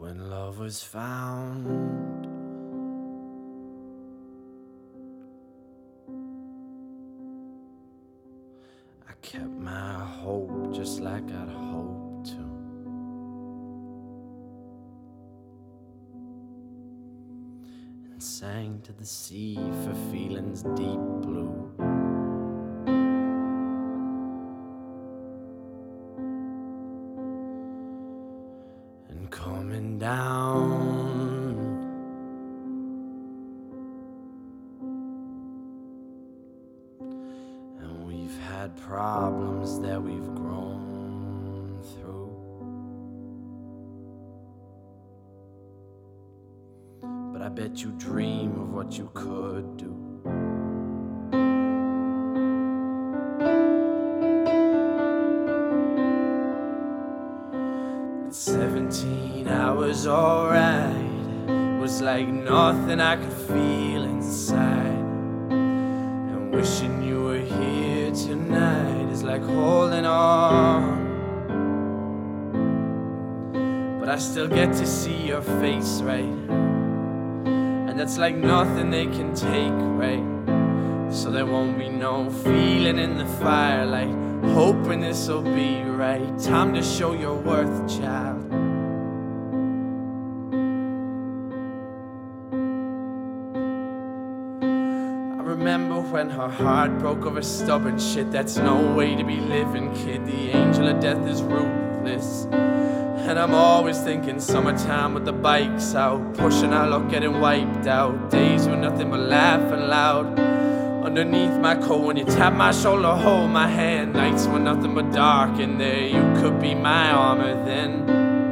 when love was found. I kept my hope just like I'd hoped to. And sang to the sea for feelings deep blue. And coming down, and we've had problems that we've grown through. But I bet you dream of what you could do. At 17 I was alright. Was like nothing I could feel inside. And wishing you were here tonight is like holding on. But I still get to see your face, right? And that's like nothing they can take, right? So there won't be no feeling in the firelight, hoping this'll be right. Time to show your worth, child. I remember when her heart broke over stubborn shit. That's no way to be living, kid. The angel of death is ruthless. And I'm always thinking summertime with the bikes out, pushing our luck, getting wiped out. Days with nothing but laughing loud underneath my coat. When you tap my shoulder, hold my hand. Nights when nothing but dark in there. You could be my armor then.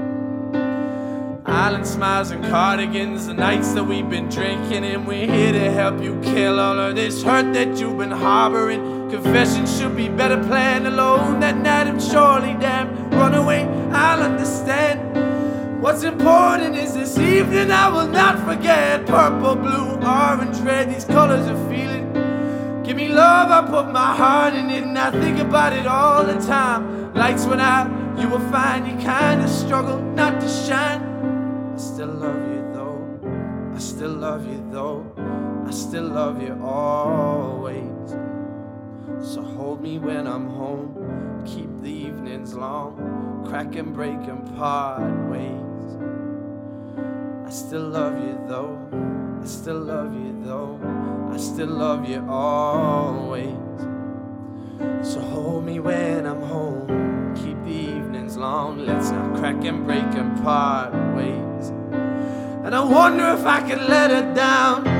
Island smiles and cardigans, the nights that we've been drinking, and we're here to help you kill all of this hurt that you've been harboring. Confession should be better planned alone that night. I'm surely damned. Run away, I'll understand. What's important is this evening I will not forget. Purple, blue, orange, red, these colors of feeling. Give me love, I put my heart in it, and I think about it all the time. Lights went out, you will find you kinda struggle not to shine. I still love you though, I still love you though, I still love you always. So hold me when I'm home, keep the evenings long, crack and break and part ways. I still love you though, I still love you though, I still love you always. So hold me when I'm home, keep the evenings long, let's not crack and break and part ways. And I wonder if I can let her down.